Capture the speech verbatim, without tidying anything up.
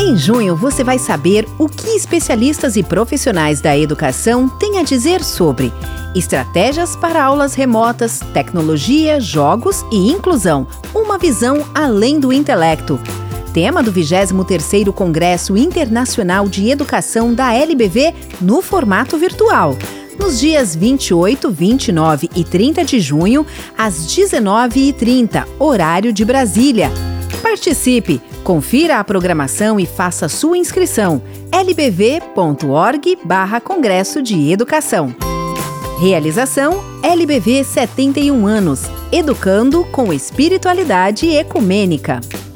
Em junho, você vai saber o que especialistas e profissionais da educação têm a dizer sobre estratégias para aulas remotas, tecnologia, jogos e inclusão, uma visão além do intelecto. Tema do vigésimo terceiro Congresso Internacional de Educação da L B V no formato virtual. Nos dias vinte e oito, vinte e nove e trinta de junho, às dezenove e trinta, horário de Brasília. Participe, confira a programação e faça sua inscrição. l b v ponto org barra Congresso de Educação. Realização L B V setenta e um anos, educando com espiritualidade ecumênica.